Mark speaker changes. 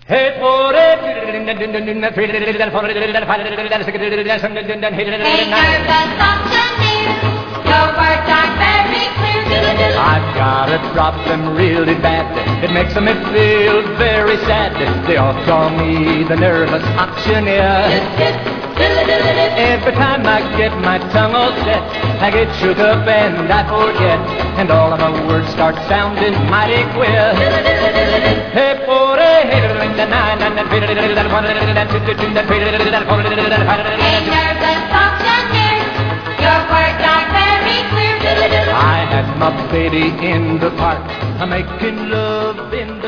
Speaker 1: Hey, for
Speaker 2: Hey, nervous auctioneer, your words aren't very clear.
Speaker 1: I've got a problem really bad. It makes me feel very sad. They all call me the nervous auctioneer. Every time I get my tongue all set, I get shook up and I forget, and all of my words start sounding mighty queer. Hey, for
Speaker 2: Hey, nervous auctioneer, your words aren't very clear.
Speaker 1: I had my baby in the park, making love in the